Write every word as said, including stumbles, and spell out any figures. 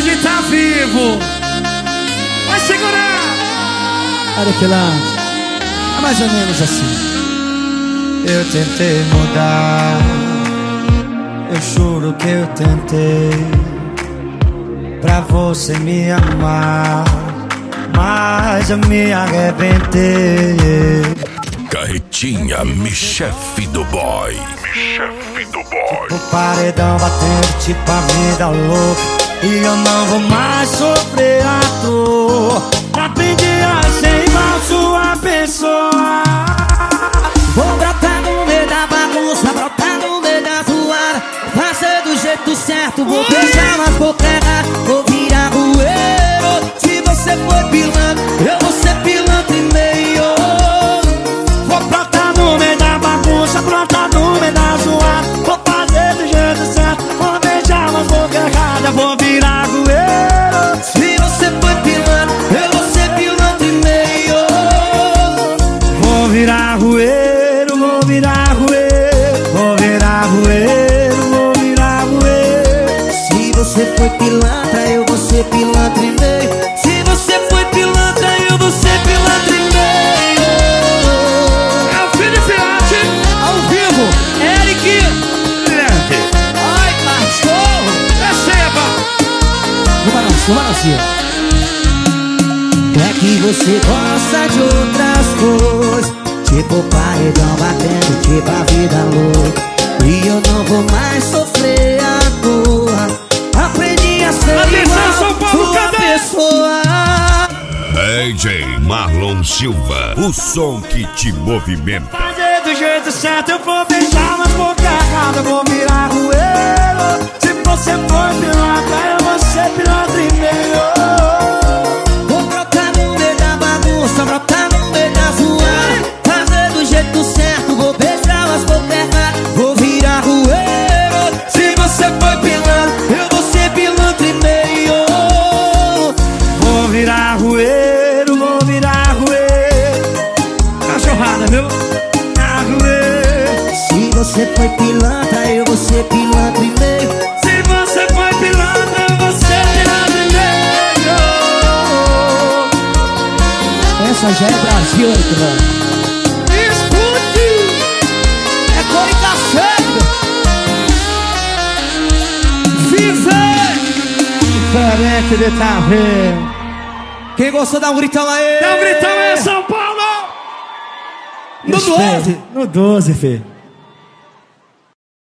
hoje tá vivo. Vai segurar. Arequilante, é mais ou menos assim. Eu tentei mudar, eu juro que eu tentei, pra você me amar, mas eu me arrebentei. Carretinha, me chefe do boy. Me chefe do boy. O paredão batendo tipo a vida louca, e eu não vou mais sofrer à toa. Aprendi a ser igual sua pessoa. Vou brotar no meio da bagunça, brotar no meio da zoada, fazer do jeito certo, vou beijar nas bocas erradas, vou virar rueiro. Se você for pilantra, eu vou ser pilantra e meio. Vou brotar no meio da bagunça, brotar no meio da zoada, vou fazer do jeito certo, vou beijar nas bocas erradas, vou virar rueiro. Se você for pilantra, eu vou ser pilantra e meio. Vou virar rueiro. Vou virar rueiro, vou virar rueiro, vou virar rueiro. Se você foi pilantra, eu vou ser pilantra e meio. Se você foi pilantra, eu vou ser pilantra e meio. É o Felipe Arte, Ao vivo, Eric. Ai, cachorro. receba. No balanço, no balancinho. É que você gosta de outras coisas, tipo paredão batendo, tipo a vida louca, e eu não vou mais sofrer à toa. Aprendi a ser Atenção, São igual Paulo, sua cadê? pessoa. D J Marlon Silva, o som que te movimenta. Fazer do jeito certo, eu vou beijar nas bocas erradas, eu vou virar rueiro. Se você for pilantra, eu vou ser pilantra e meio. Vou brotar no meio da bagunça, brotar no meio da zoada, fazer do jeito certo, vou beijar as bocas erradas, vou virar rueiro. Se você foi pilantra, eu vou ser pilantra e meio. Vou virar rueiro, vou virar rueiro. Cachorrada, viu? Virar rueiro. Se você foi pilantra, eu vou ser pilantra e meio. Se você foi pilantra, eu vou ser pilantra e meio. Essa já é Brasil, Arequilante. Escute! É cor e café! Viver! Diferente de tá vendo. Quem gostou, dá um gritão aí. Dá um gritão aí, São Paulo. No doze. No doze, filho.